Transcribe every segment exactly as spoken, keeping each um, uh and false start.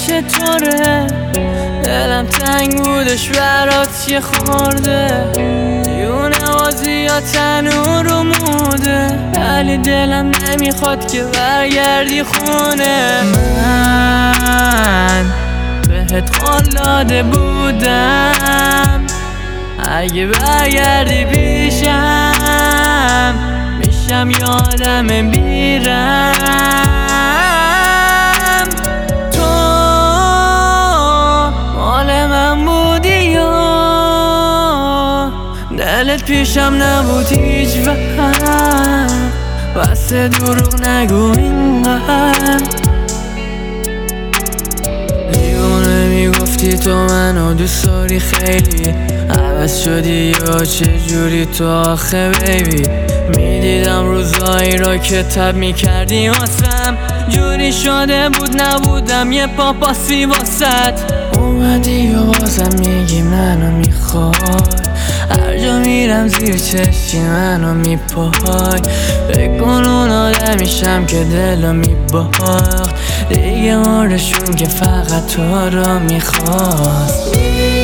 چطوره؟ دلم تنگ بودش برات یه خورده، دیونه بازی یا تنور رو موده، ولی دلم نمیخواد که برگردی خونه. من بهت قول داده بودم اگه برگردی پیشم میشم یه آدم بیرم. تو مال من بودی یا دلت پیشم نبود هیچ وقت، بس دروغ نگو اینقدر. دیوونه میگفتی تو منو دوست داری خیلی، عوض شدی یا چجوری تو آخه بیبی؟ میدیدم روزایی رو که تب میکردی واسم، جوری شده بود نبودم یه پاپاسی واسد. اومدی و بازم میگی منو میخوای، هر جا میرم زیر چشی منو میپای. بکن اون آدمیشم که دلو میباخت، دیگه مردشون که فقط تو رو میخواست.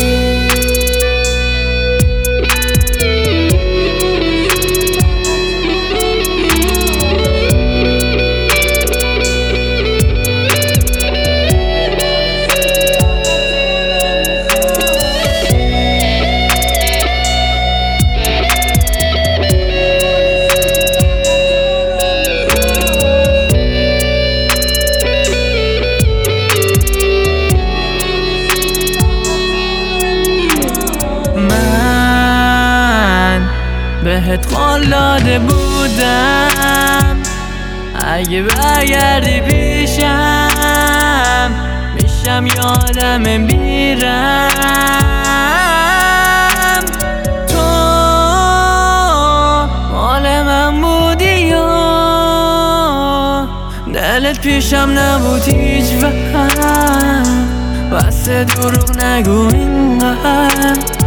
بهت قول داده بودم اگه برگردی پیشم میشم یه آدم بیرم. تو مال من بودی یا دلت پیشم نبود هیچ وقت، بس دروغ نگو اینقدر.